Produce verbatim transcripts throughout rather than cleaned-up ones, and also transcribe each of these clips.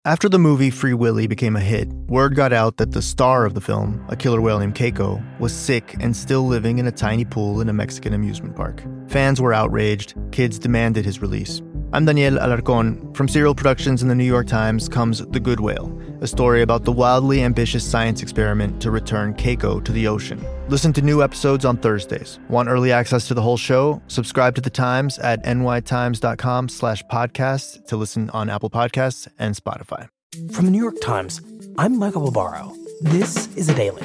After the movie Free Willy became a hit, word got out that the star of the film, a killer whale named Keiko, was sick and still living in a tiny pool in a Mexican amusement park. Fans were outraged. Kids demanded his release. I'm Daniel Alarcón. From Serial Productions and the New York Times comes The Good Whale, a story about the wildly ambitious science experiment to return Keiko to the ocean. Listen to new episodes on Thursdays. Want early access to the whole show? Subscribe to The Times at nytimes.com slash podcast to listen on Apple Podcasts and Spotify. From the New York Times, I'm Michael Barbaro. This is A Daily.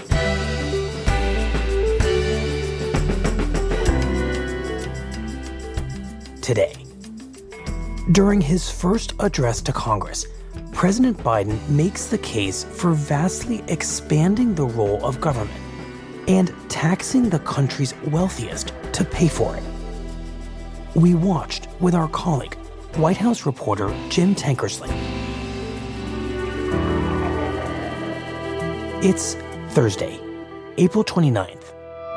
Today, during his first address to Congress, President Biden makes the case for vastly expanding the role of government and taxing the country's wealthiest to pay for it. We watched with our colleague, White House reporter Jim Tankersley. It's Thursday, April twenty-ninth.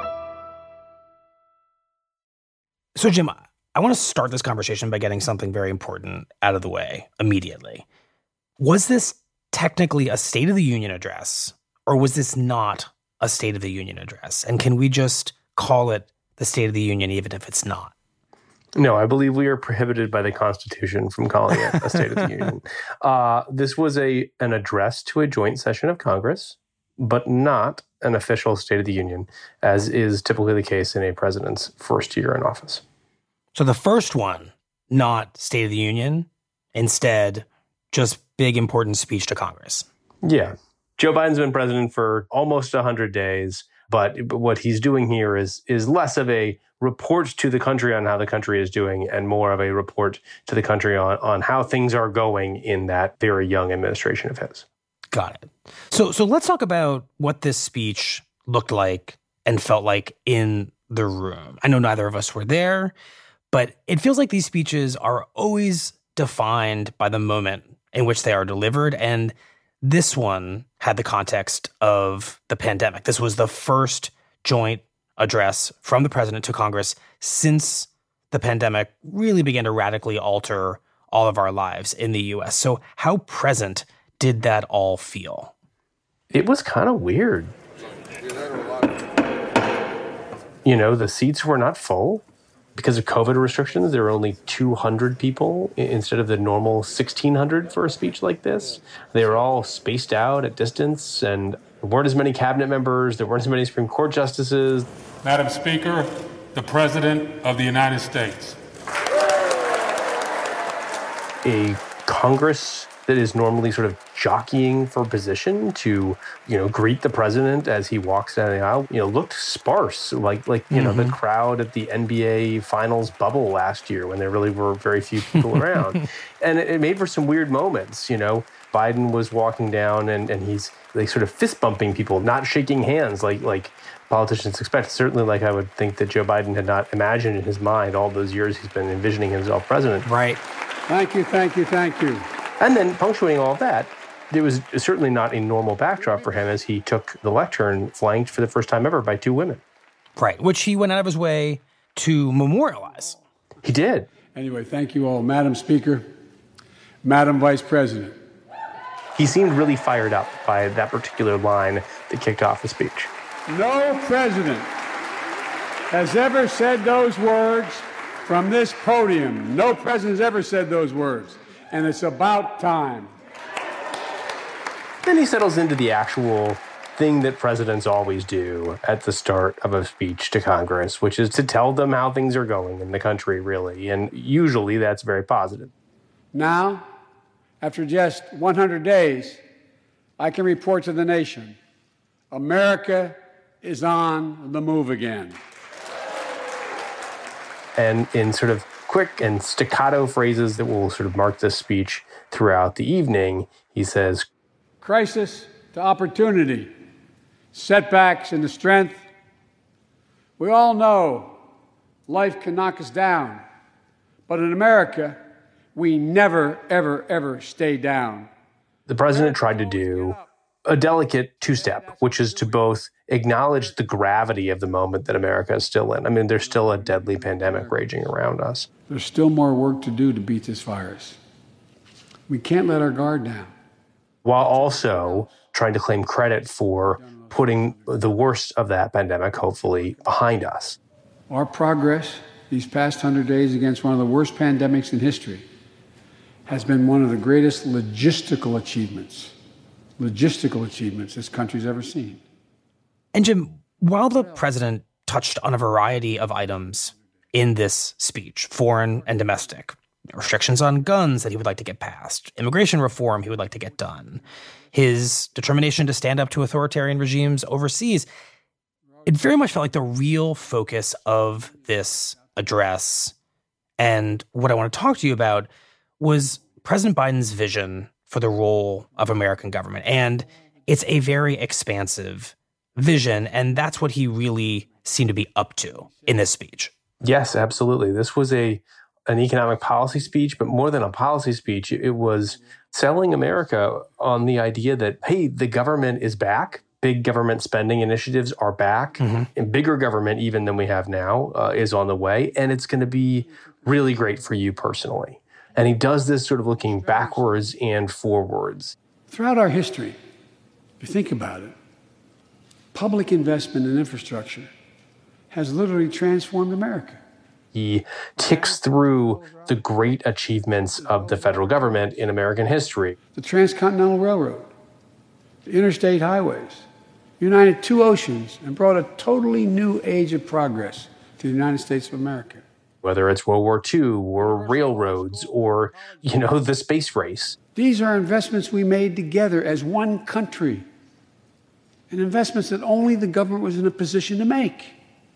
So, Jim, I want to start this conversation by getting something very important out of the way immediately. Was this technically a State of the Union address, or was this not a State of the Union address? And can we just call it the State of the Union even if it's not? No, I believe we are prohibited by the Constitution from calling it a State of the Union. Uh, this was a an address to a joint session of Congress, but not an official State of the Union, as is typically the case in a president's first year in office. So the first one, not State of the Union, instead just big important speech to Congress. Yeah. Joe Biden's been president for almost one hundred days, but what he's doing here is is less of a report to the country on how the country is doing and more of a report to the country on, on how things are going in that very young administration of his. Got it. So so let's talk about what this speech looked like and felt like in the room. I know neither of us were there, but it feels like these speeches are always defined by the moment in which they are delivered. And this one had the context of the pandemic. This was the first joint address from the president to Congress since the pandemic really began to radically alter all of our lives in the U S. So how present did that all feel? It was kind of weird. You know, the seats were not full. Because of COVID restrictions, there were only two hundred people instead of the normal sixteen hundred for a speech like this. They were all spaced out at distance, and there weren't as many cabinet members. There weren't as many Supreme Court justices. Madam Speaker, the President of the United States. A Congress that is normally sort of jockeying for position to, you know, greet the president as he walks down the aisle, you know, looked sparse, like, like you mm-hmm. know, the crowd at the N B A Finals bubble last year when there really were very few people around. And it, it made for some weird moments, you know. Biden was walking down and, and he's like sort of fist bumping people, not shaking hands like like politicians expect. Certainly like I would think that Joe Biden had not imagined in his mind all those years he's been envisioning himself president. Right. Thank you, thank you, thank you. And then punctuating all of that, there was certainly not a normal backdrop for him as he took the lectern flanked for the first time ever by two women. Right, which he went out of his way to memorialize. He did. Anyway, thank you all. Madam Speaker, Madam Vice President. He seemed really fired up by that particular line that kicked off the speech. No president has ever said those words from this podium. No president has ever said those words. And it's about time. Then he settles into the actual thing that presidents always do at the start of a speech to Congress, which is to tell them how things are going in the country, really. And usually that's very positive. Now, after just one hundred days, I can report to the nation, America is on the move again. And in sort of quick and staccato phrases that will sort of mark this speech throughout the evening, he says, crisis to opportunity, setbacks into strength. We all know life can knock us down, but in America, we never, ever, ever stay down. The president tried to do a delicate two-step, which is to both acknowledge the gravity of the moment that America is still in. I mean, there's still a deadly pandemic raging around us. There's still more work to do to beat this virus. We can't let our guard down. while also trying to claim credit for putting the worst of that pandemic, hopefully, behind us. Our progress these past hundred days against one of the worst pandemics in history has been one of the greatest logistical achievements, logistical achievements this country's ever seen. And Jim, while the president touched on a variety of items in this speech, foreign and domestic, restrictions on guns that he would like to get passed, immigration reform he would like to get done, his determination to stand up to authoritarian regimes overseas, it very much felt like the real focus of this address and what I want to talk to you about was President Biden's vision for the role of American government. And it's a very expansive vision, and that's what he really seemed to be up to in this speech. Yes, absolutely. This was a an economic policy speech, but more than a policy speech, it was selling America on the idea that, hey, the government is back. Big government spending initiatives are back. Mm-hmm. And bigger government, even than we have now, uh, is on the way. And it's going to be really great for you personally. And he does this sort of looking backwards and forwards. Throughout our history, if you think about it, public investment in infrastructure has literally transformed America. He ticks through the great achievements of the federal government in American history. The Transcontinental Railroad, the interstate highways, united two oceans and brought a totally new age of progress to the United States of America. Whether it's World War Two or railroads or, you know, the space race. These are investments we made together as one country, and investments that only the government was in a position to make.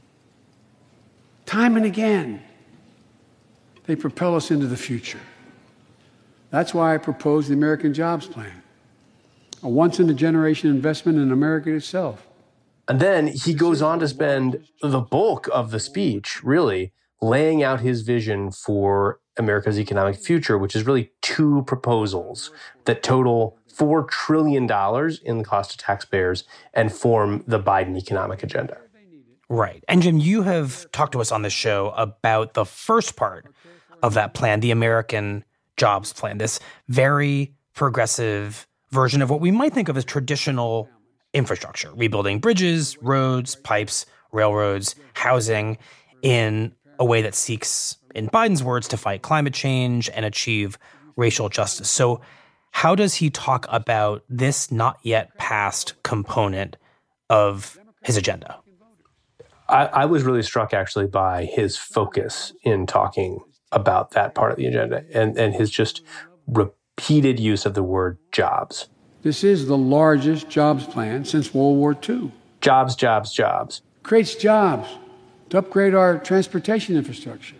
Time and again, they propel us into the future. That's why I proposed the American Jobs Plan, a once-in-a-generation investment in America itself. And then he goes on to spend the bulk of the speech, really, laying out his vision for America's economic future, which is really two proposals that total four trillion dollars in the cost to taxpayers and form the Biden economic agenda. Right. And Jim, you have talked to us on this show about the first part of that plan, the American Jobs Plan, this very progressive version of what we might think of as traditional infrastructure, rebuilding bridges, roads, pipes, railroads, housing in a way that seeks, in Biden's words, to fight climate change and achieve racial justice. So how does he talk about this not yet passed component of his agenda? I, I was really struck, actually, by his focus in talking about that part of the agenda and, and his just repeated use of the word jobs. This is the largest jobs plan since World War Two. Jobs, jobs, jobs. Creates jobs to upgrade our transportation infrastructure.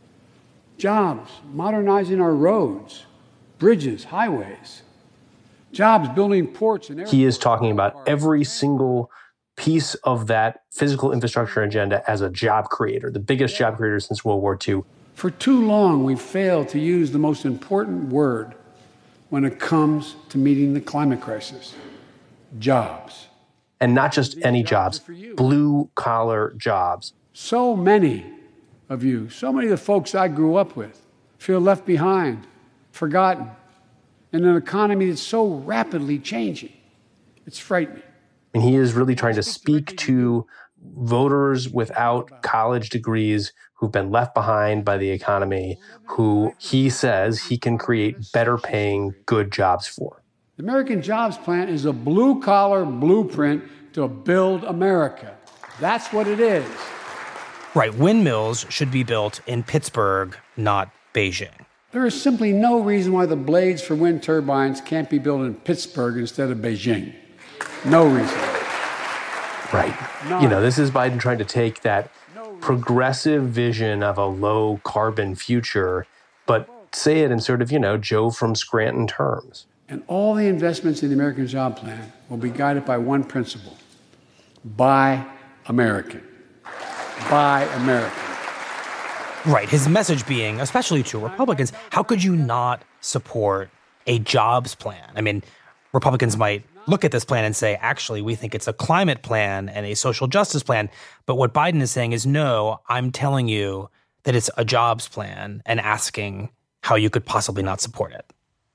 Jobs modernizing our roads, bridges, highways. Jobs building ports and airports. He is talking about every single piece of that physical infrastructure agenda as a job creator, the biggest job creator since World War Two. For too long, we've failed to use the most important word when it comes to meeting the climate crisis: jobs. And not just any jobs, blue-collar jobs. So many of you, so many of the folks I grew up with, feel left behind, forgotten, in an economy that's so rapidly changing. It's frightening. And he is really trying to speak to voters without college degrees who've been left behind by the economy, who he says he can create better paying, good jobs for. The American Jobs Plan is a blue-collar blueprint to build America. That's what it is. Right. Windmills should be built in Pittsburgh, not Beijing. There is simply no reason why the blades for wind turbines can't be built in Pittsburgh instead of Beijing. No reason. Right. None. You know, this is Biden trying to take that progressive vision of a low carbon future, but say it in sort of, you know, Joe from Scranton terms. And all the investments in the American Job Plan will be guided by one principle: buy American. Buy American. Right. His message being, especially to Republicans, how could you not support a jobs plan? I mean, Republicans might look at this plan and say, actually, we think it's a climate plan and a social justice plan. But what Biden is saying is, no, I'm telling you that it's a jobs plan and asking how you could possibly not support it.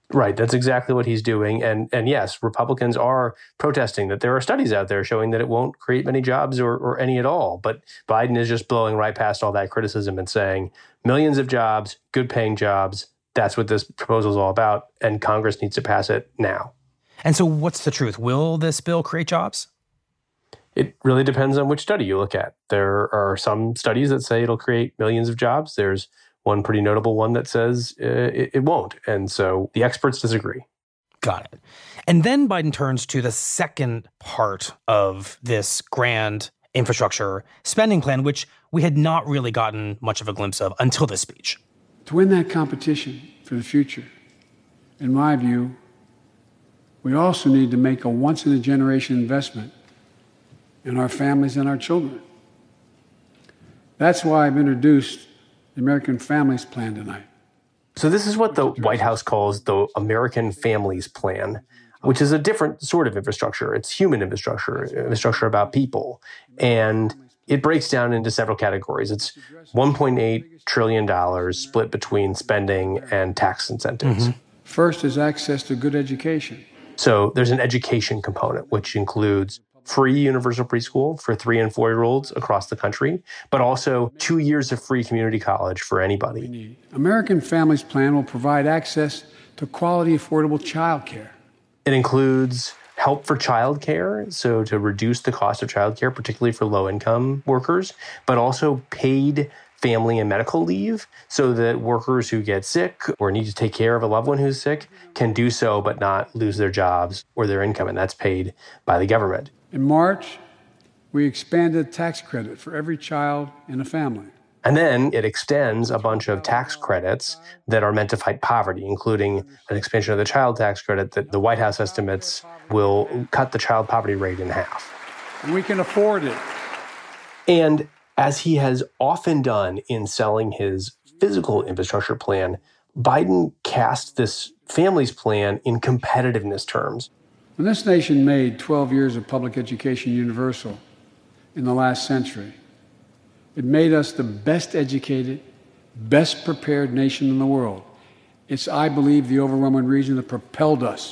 Right. That's exactly what he's doing. And and yes, Republicans are protesting that there are studies out there showing that it won't create many jobs or, or any at all. But Biden is just blowing right past all that criticism and saying millions of jobs, good paying jobs. That's what this proposal is all about. And Congress needs to pass it now. And so what's the truth? Will this bill create jobs? It really depends on which study you look at. There are some studies that say it'll create millions of jobs. There's one pretty notable one that says uh, it, it won't. And so the experts disagree. Got it. And then Biden turns to the second part of this grand infrastructure spending plan, which we had not really gotten much of a glimpse of until this speech. To win that competition for the future, in my view, we also need to make a once-in-a-generation investment in our families and our children. That's why I've introduced the American Families Plan tonight. So this is what the White House calls the American Families Plan, which is a different sort of infrastructure. It's human infrastructure, infrastructure about people. And it breaks down into several categories. It's one point eight trillion dollars split between spending and tax incentives. Mm-hmm. First is access to good education. So there's an education component, which includes free universal preschool for three and four-year-olds across the country, but also two years of free community college for anybody. American Families Plan will provide access to quality, affordable child care. It includes help for child care, so to reduce the cost of child care, particularly for low-income workers, but also paid family and medical leave so that workers who get sick or need to take care of a loved one who's sick can do so but not lose their jobs or their income, and that's paid by the government. In March, we expanded tax credit for every child in a family. And then it extends a bunch of tax credits that are meant to fight poverty, including an expansion of the child tax credit that the White House estimates will cut the child poverty rate in half. And we can afford it. And as he has often done in selling his physical infrastructure plan, Biden cast this families plan in competitiveness terms. When this nation made twelve years of public education universal in the last century, it made us the best educated, best prepared nation in the world. It's, I believe, the overwhelming reason that propelled us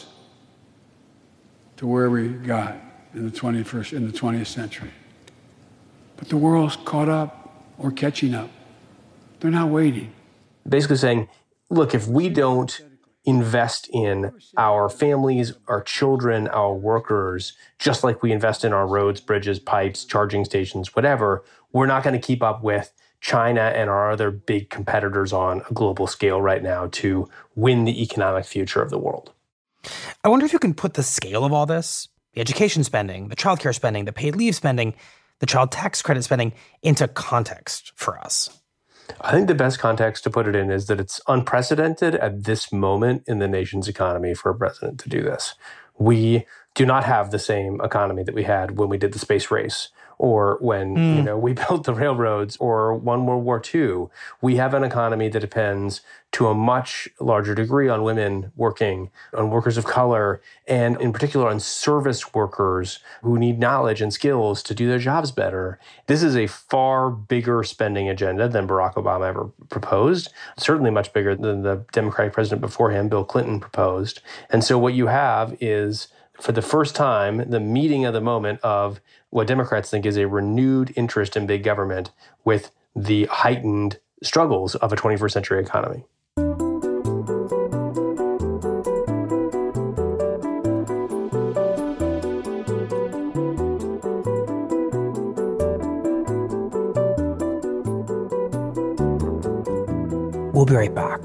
to where we got in the twenty-first, in the twentieth century. But the world's caught up or catching up. They're not waiting. Basically saying, look, if we don't invest in our families, our children, our workers, just like we invest in our roads, bridges, pipes, charging stations, whatever, we're not going to keep up with China and our other big competitors on a global scale right now to win the economic future of the world. I wonder if you can put the scale of all this, the education spending, the childcare spending, the paid leave spending, the child tax credit spending, into context for us. I think the best context to put it in is that it's unprecedented at this moment in the nation's economy for a president to do this. We do not have the same economy that we had when we did the space race, or when mm. you know we built the railroads, or won World War Two. We have an economy that depends to a much larger degree on women working, on workers of color, and in particular on service workers who need knowledge and skills to do their jobs better. This is a far bigger spending agenda than Barack Obama ever proposed, certainly much bigger than the Democratic president before him, Bill Clinton, proposed. And so what you have is, for the first time, the meeting of the moment of what Democrats think is a renewed interest in big government with the heightened struggles of a twenty-first century economy. We'll be right back.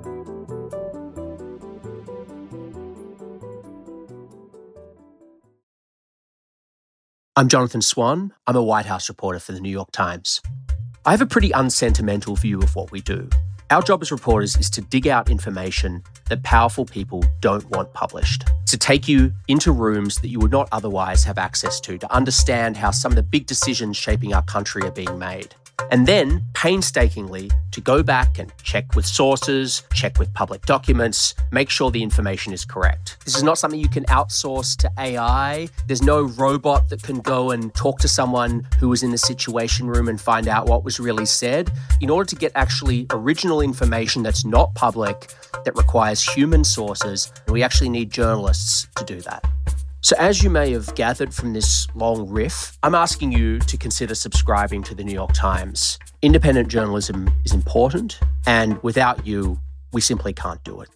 I'm Jonathan Swan. I'm a White House reporter for the New York Times. I have a pretty unsentimental view of what we do. Our job as reporters is to dig out information that powerful people don't want published, to take you into rooms that you would not otherwise have access to, to understand how some of the big decisions shaping our country are being made. and then painstakingly to go back and check with sources, check with public documents, make sure the information is correct. This is not something you can outsource to A I. There's no robot that can go and talk to someone who was in the Situation Room and find out what was really said. In order to get actually original information that's not public, that requires human sources, we actually need journalists to do that. So as you may have gathered from this long riff, I'm asking you to consider subscribing to the New York Times. Independent journalism is important, and without you, we simply can't do it.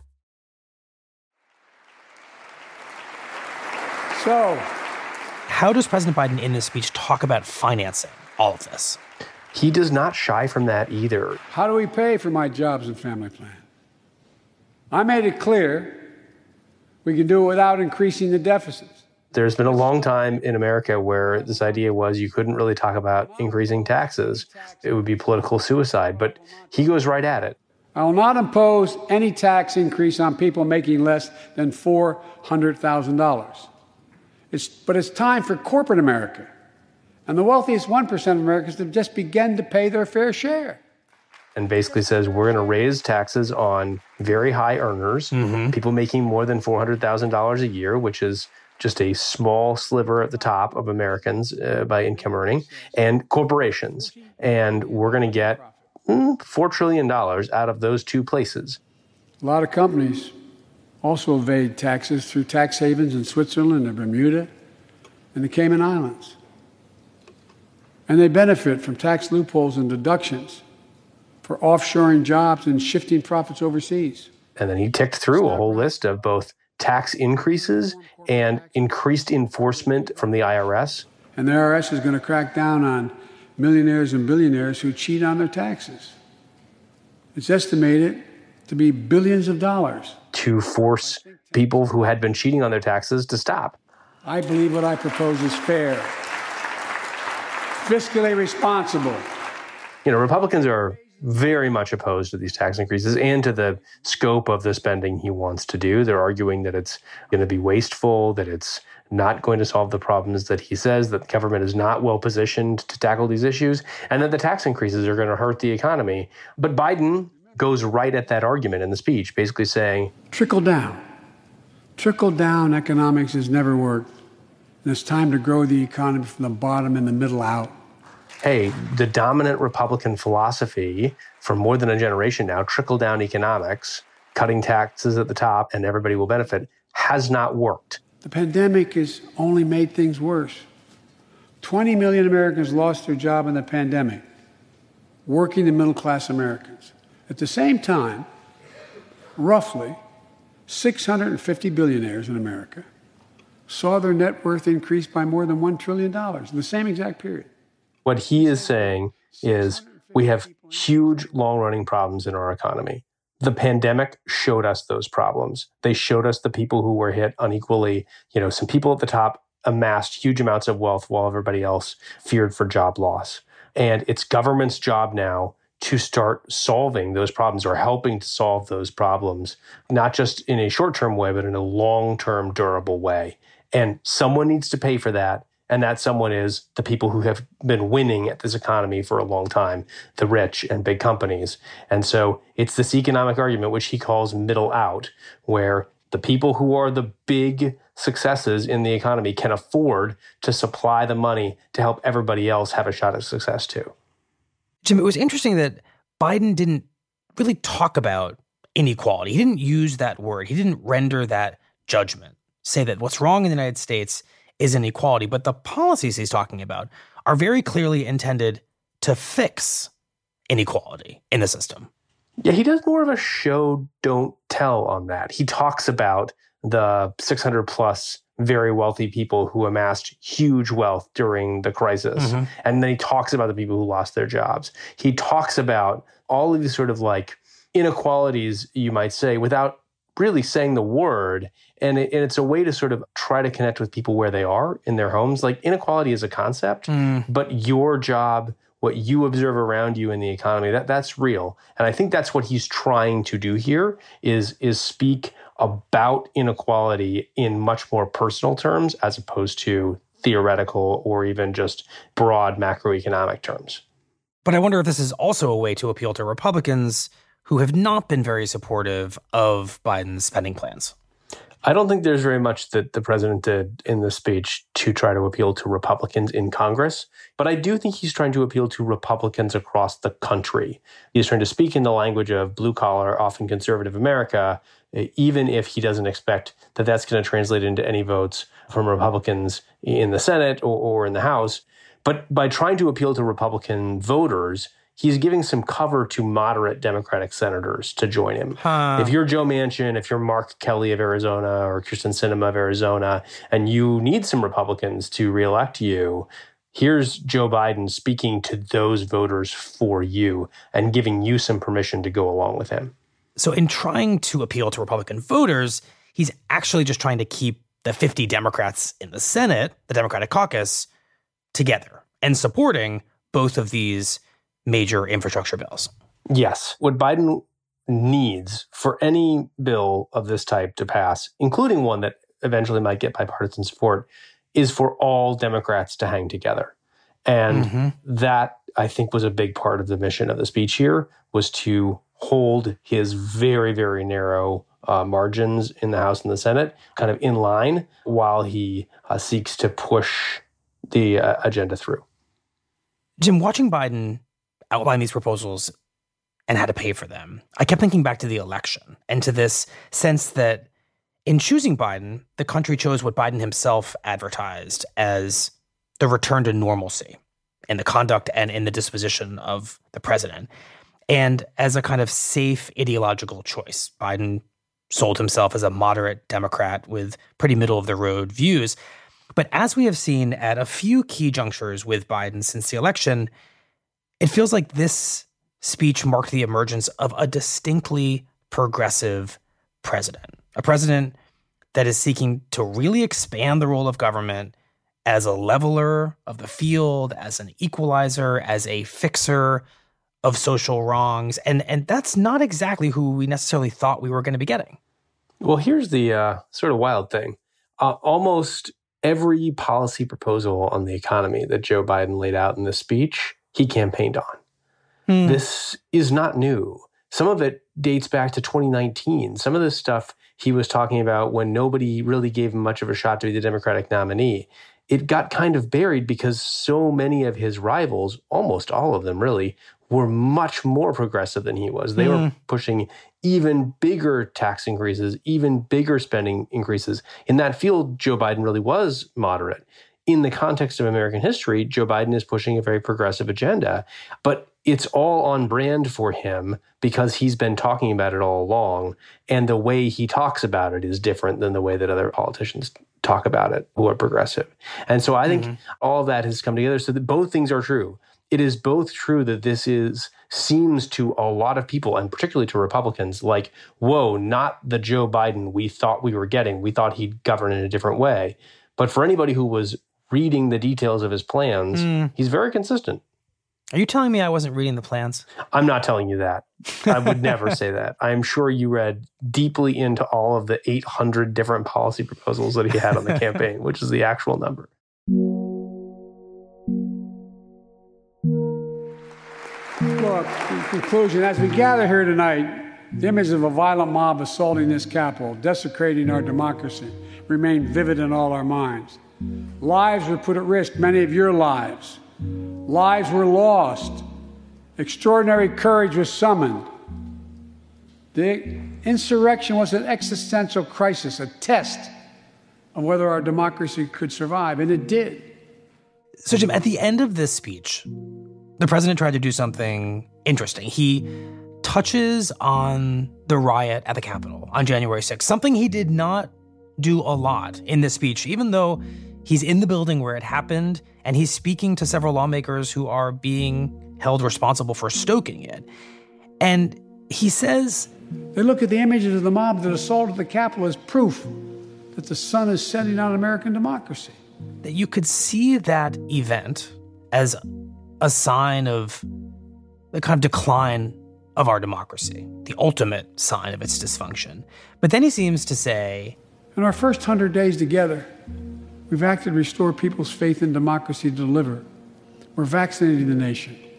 So, how does President Biden in this speech talk about financing all of this? He does not shy from that either. how do we pay for my jobs and family plan? I made it clear we can do it without increasing the deficits. There's been a long time in America where this idea was you couldn't really talk about increasing taxes. It would be political suicide, but he goes right at it. I will not impose any tax increase on people making less than four hundred thousand dollars. It's, but it's time for corporate America and the wealthiest one percent of Americans to just begin to pay their fair share. And basically says we're going to raise taxes on very high earners, mm-hmm. people making more than four hundred thousand dollars a year, which is just a small sliver at the top of Americans uh, by income earning, and corporations. And we're going to get mm, four trillion dollars out of those two places. A lot of companies also evade taxes through tax havens in Switzerland and Bermuda and the Cayman Islands. And they benefit from tax loopholes and deductions for offshoring jobs and shifting profits overseas. And then he ticked through a whole list of both tax increases and increased enforcement from the I R S. And the I R S is going to crack down on millionaires and billionaires who cheat on their taxes. It's estimated to be billions of dollars. To force people who had been cheating on their taxes to stop. I believe what I propose is fair, fiscally responsible. You know, Republicans are very much opposed to these tax increases and to the scope of the spending he wants to do. They're arguing that it's going to be wasteful, that it's not going to solve the problems that he says, that the government is not well positioned to tackle these issues, and that the tax increases are going to hurt the economy. But Biden goes right at that argument in the speech, basically saying, trickle down. Trickle down economics has never worked. And it's time to grow the economy from the bottom and the middle out. Hey, the dominant Republican philosophy for more than a generation now, trickle-down economics, cutting taxes at the top and everybody will benefit, has not worked. The pandemic has only made things worse. twenty million Americans lost their job in the pandemic, working and middle-class Americans. At the same time, roughly six hundred fifty billionaires in America saw their net worth increase by more than one trillion dollars in the same exact period. What he is saying is we have huge long-running problems in our economy. The pandemic showed us those problems. They showed us the people who were hit unequally. You know, some people at the top amassed huge amounts of wealth while everybody else feared for job loss. And it's government's job now to start solving those problems or helping to solve those problems, not just in a short-term way, but in a long-term, durable way. And someone needs to pay for that. And that someone is the people who have been winning at this economy for a long time, the rich and big companies. And so it's this economic argument, which he calls middle out, where the people who are the big successes in the economy can afford to supply the money to help everybody else have a shot at success too. Jim, it was interesting that Biden didn't really talk about inequality. He didn't use that word. He didn't render that judgment, say that what's wrong in the United States is inequality, but the policies he's talking about are very clearly intended to fix inequality in the system. Yeah, he does more of a show, don't tell on that. He talks about the six hundred plus very wealthy people who amassed huge wealth during the crisis. Mm-hmm. And then he talks about the people who lost their jobs. He talks about all of these sort of like inequalities, you might say, without really saying the word. And, it, and it's a way to sort of try to connect with people where they are in their homes. Like inequality is a concept, mm. but your job, what you observe around you in the economy, that that's real. And I think that's what he's trying to do here is, is speak about inequality in much more personal terms as opposed to theoretical or even just broad macroeconomic terms. But I wonder if this is also a way to appeal to Republicans who have not been very supportive of Biden's spending plans. I don't think there's very much that the president did in this speech to try to appeal to Republicans in Congress. But I do think he's trying to appeal to Republicans across the country. He's trying to speak in the language of blue-collar, often conservative America, even if he doesn't expect that that's going to translate into any votes from Republicans in the Senate or, or in the House. But by trying to appeal to Republican voters, he's giving some cover to moderate Democratic senators to join him. Huh. If you're Joe Manchin, if you're Mark Kelly of Arizona or Kyrsten Sinema of Arizona, and you need some Republicans to reelect you, here's Joe Biden speaking to those voters for you and giving you some permission to go along with him. So in trying to appeal to Republican voters, he's actually just trying to keep the fifty Democrats in the Senate, the Democratic caucus, together and supporting both of these major infrastructure bills. Yes. What Biden needs for any bill of this type to pass, including one that eventually might get bipartisan support, is for all Democrats to hang together. And mm-hmm. that, I think, was a big part of the mission of the speech here, was to hold his very, very narrow uh, margins in the House and the Senate kind of in line while he uh, seeks to push the uh, agenda through. Jim, watching Biden outline these proposals and how to pay for them, I kept thinking back to the election and to this sense that in choosing Biden, the country chose what Biden himself advertised as the return to normalcy in the conduct and in the disposition of the president. And as a kind of safe ideological choice, Biden sold himself as a moderate Democrat with pretty middle-of-the-road views. But as we have seen at a few key junctures with Biden since the election, it feels like this speech marked the emergence of a distinctly progressive president, a president that is seeking to really expand the role of government as a leveler of the field, as an equalizer, as a fixer of social wrongs. And, and that's not exactly who we necessarily thought we were going to be getting. Well, here's the uh, sort of wild thing. Uh, almost every policy proposal on the economy that Joe Biden laid out in this speech, he campaigned on. Hmm. This is not new. Some of it dates back to twenty nineteen. Some of this stuff he was talking about when nobody really gave him much of a shot to be the Democratic nominee. It got kind of buried because so many of his rivals, almost all of them really, were much more progressive than he was. They mm. were pushing even bigger tax increases, even bigger spending increases. In that field, Joe Biden really was moderate. In the context of American history, Joe Biden is pushing a very progressive agenda, but it's all on brand for him because he's been talking about it all along, and the way he talks about it is different than the way that other politicians talk about it who are progressive. And so I think mm-hmm. all of that has come together so that both things are true. It is both true that this is seems to a lot of people, and particularly to Republicans, like, whoa, not the Joe Biden we thought we were getting. We thought he'd govern in a different way. But for anybody who was reading the details of his plans, mm. he's very consistent. Are you telling me I wasn't reading the plans? I'm not telling you that. I would never say that. I'm sure you read deeply into all of the eight hundred different policy proposals that he had on the campaign, which is the actual number. Look, in conclusion, as we gather here tonight, the image of a violent mob assaulting this Capitol, desecrating our democracy, remain vivid in all our minds. Lives were put at risk, many of your lives. Lives were lost. Extraordinary courage was summoned. The insurrection was an existential crisis, a test of whether our democracy could survive, and it did. So, Jim, at the end of this speech, the president tried to do something interesting. He touches on the riot at the Capitol on January sixth, something he did not do a lot in this speech, even though he's in the building where it happened, and he's speaking to several lawmakers who are being held responsible for stoking it. And he says, they look at the images of the mob that assaulted the Capitol as proof that the sun is setting on American democracy. That you could see that event as a sign of the kind of decline of our democracy, the ultimate sign of its dysfunction. But then he seems to say, in our first hundred days together, we've acted to restore people's faith in democracy to deliver. We're vaccinating the nation.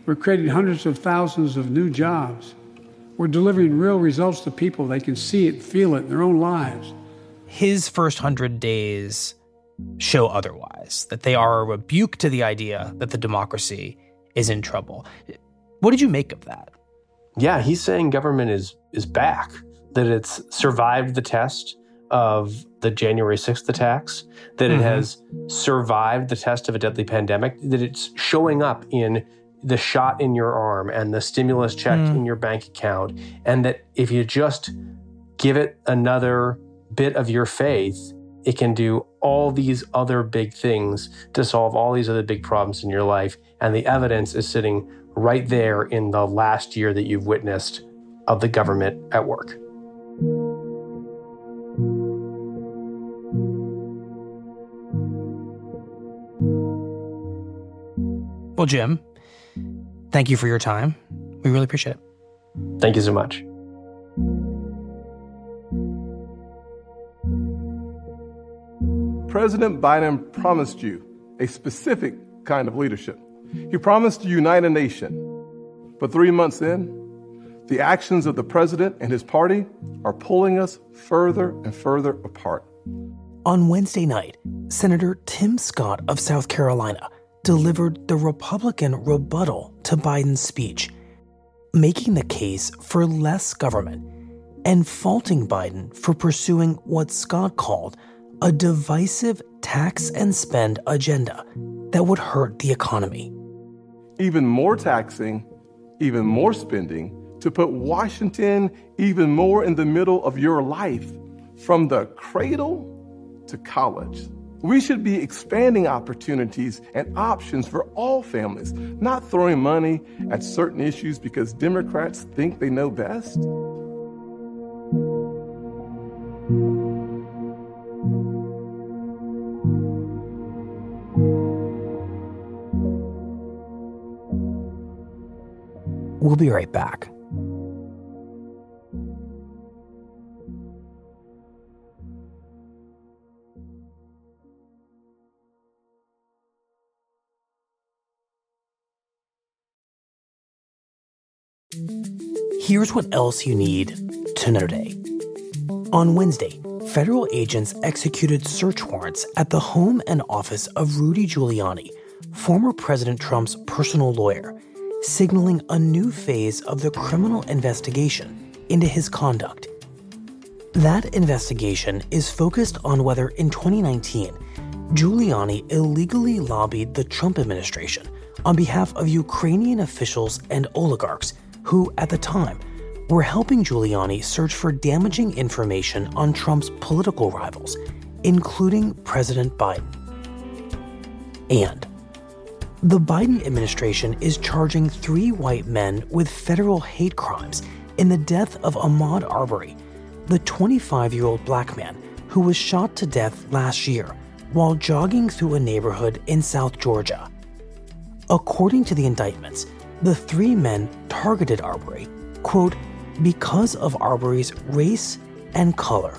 We're creating hundreds of thousands of new jobs. We're delivering real results to people. They can see it, feel it in their own lives. His first hundred days show otherwise, that they are a rebuke to the idea that the democracy is in trouble. What did you make of that? Yeah, he's saying government is is back, that it's survived the test of the January sixth attacks, that mm-hmm. it has survived the test of a deadly pandemic, that it's showing up in the shot in your arm and the stimulus check mm. in your bank account, and that if you just give it another bit of your faith, it can do all these other big things to solve all these other big problems in your life. And the evidence is sitting right there in the last year that you've witnessed of the government at work. Well, Jim, thank you for your time. We really appreciate it. Thank you so much. President Biden promised you a specific kind of leadership. He promised to unite a nation. But three months in, the actions of the president and his party are pulling us further and further apart. On Wednesday night, Senator Tim Scott of South Carolina delivered the Republican rebuttal to Biden's speech, making the case for less government and faulting Biden for pursuing what Scott called a divisive tax and spend agenda that would hurt the economy. Even more taxing, even more spending, to put Washington even more in the middle of your life, from the cradle to college. We should be expanding opportunities and options for all families, not throwing money at certain issues because Democrats think they know best. We'll be right back. Here's what else you need to know today. On Wednesday, federal agents executed search warrants at the home and office of Rudy Giuliani, former President Trump's personal lawyer, signaling a new phase of the criminal investigation into his conduct. That investigation is focused on whether in twenty nineteen, Giuliani illegally lobbied the Trump administration on behalf of Ukrainian officials and oligarchs who, at the time, were helping Giuliani search for damaging information on Trump's political rivals, including President Biden. And the Biden administration is charging three white men with federal hate crimes in the death of Ahmaud Arbery, the twenty-five-year-old black man who was shot to death last year while jogging through a neighborhood in South Georgia. According to the indictments, the three men targeted Arbery, quote, because of Arbery's race and color.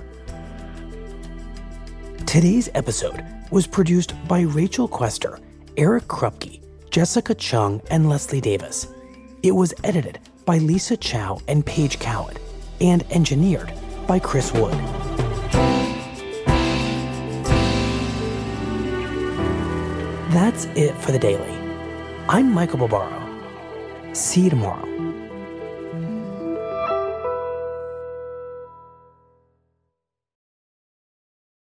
Today's episode was produced by Rachel Quester, Eric Krupke, Jessica Chung, and Leslie Davis. It was edited by Lisa Chow and Paige Coward, and engineered by Chris Wood. That's it for the Daily. I'm Michael Barbaro. See you tomorrow.